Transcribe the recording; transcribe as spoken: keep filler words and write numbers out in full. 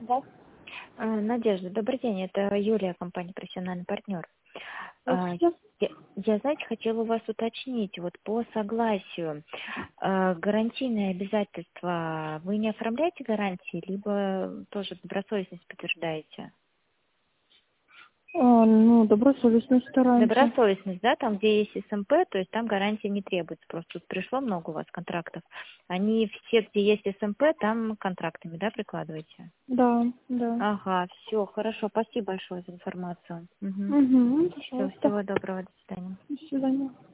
Здравствуйте. А, Надежда, добрый день. Это Юлия, компания «Профессиональный партнер». А, Здравствуйте. Я, я, знаете, хотела у вас уточнить, вот по согласию, а, гарантийные обязательства, вы не оформляете гарантии, либо тоже добросовестность подтверждаете? А, ну, добросовестно стараемся. Добросовестность, да, там, где есть СМП, то есть там гарантия не требуется. Просто тут пришло много у вас контрактов. Они все, где есть СМП, там контрактами, да, прикладываете? Да, да. Ага, все, хорошо. Спасибо большое за информацию. Угу. Угу, Все, пожалуйста. всего доброго, до свидания. До свидания.